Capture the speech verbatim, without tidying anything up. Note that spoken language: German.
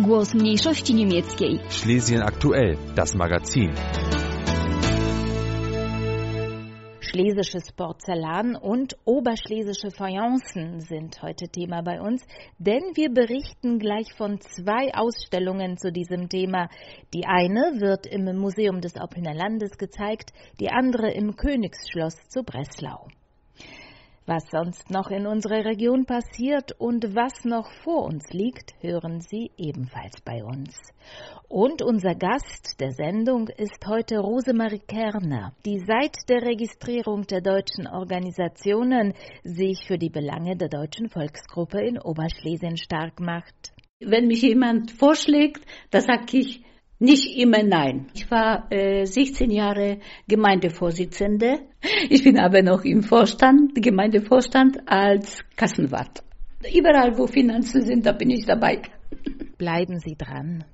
Głos mniejszości niemieckiej. Schlesien aktuell, das Magazin. Schlesisches Porzellan und oberschlesische Fayencen sind heute Thema bei uns, denn wir berichten gleich von zwei Ausstellungen zu diesem Thema. Die eine wird im Museum des Oppelner Landes gezeigt, die andere im Königsschloss zu Breslau. Was sonst noch in unserer Region passiert und was noch vor uns liegt, hören Sie ebenfalls bei uns. Und unser Gast der Sendung ist heute Rosemarie Kerner, die seit der Registrierung der deutschen Organisationen sich für die Belange der deutschen Volksgruppe in Oberschlesien stark macht. Wenn mich jemand vorschlägt, da sage ich nicht immer nein. Ich war äh, sechzehn Jahre Gemeindevorsitzende. Ich bin aber noch im Vorstand, Gemeindevorstand als Kassenwart. Überall, wo Finanzen sind, da bin ich dabei. Bleiben Sie dran.